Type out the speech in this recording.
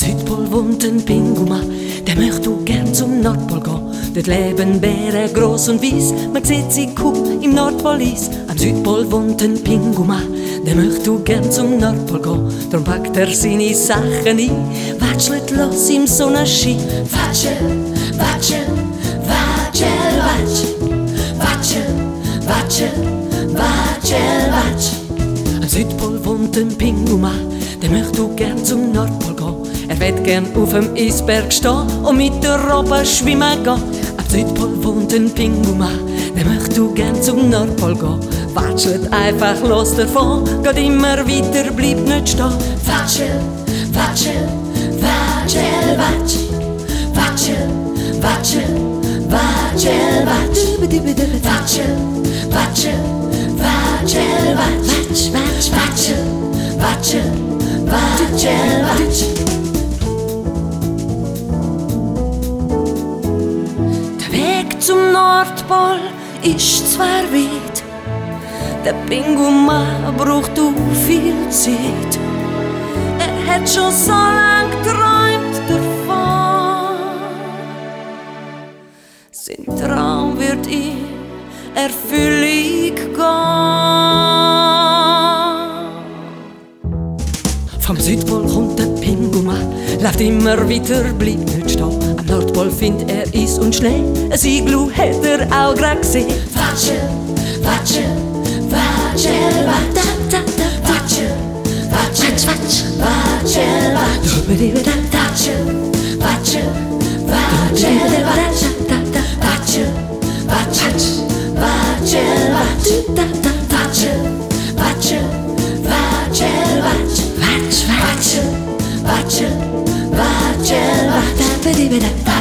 Südpol wohnt ein Pinguin, der möchte gern zum Nordpol gehen. Dort leben Bären gross und weiss, man sieht sie kaum im Nordpolis. Am Südpol wohnt ein Pinguin, der möchte gern zum Nordpol gehen. Darum packt er seine Sachen ein, watschelt los im Sonnenschein. Watschel, watschel, watschel, watsch. Watschel, watschel, watschel, watsch. Am Südpol wohnt ein Pinguin, der möchte gern zum Nordpol gehen. Er will gern auf dem Eisberg stehen und mit der Robbe schwimmen gehen. Am Südpol wohnt ein Pinguin, der möchte gern zum Nordpol gehen. Watschelt einfach los davon, geht immer weiter, bleibt nicht stehen. Watschel, watschel, watschel, watsch. Watschel, watschel, watschel, watsch. Watschel, watschel, watschel, watsch. Watschel, watschel, watschel, watsch. Zum Nordpol ist zwar weit, der Pinguin braucht auch viel Zeit. Er hat schon so lang geträumt davon. Sein Traum wird in Erfüllung gehen. Vom Südpol kommt der Pinguin, läuft immer weiter, bleibt nicht stehen. Am Nordpol findet er Eis und Schnee, ein Iglu hat er auch grad gesehen. Watschel, watschel, watschel, watsch. Watschel, watschel, watschel, watsch. Watschel, watschel, watschel, watsch. Watschel, watschel, watschel, watsch. Watschel, watschel, watschel, watsch. Watschel, watschel, watschel, watsch.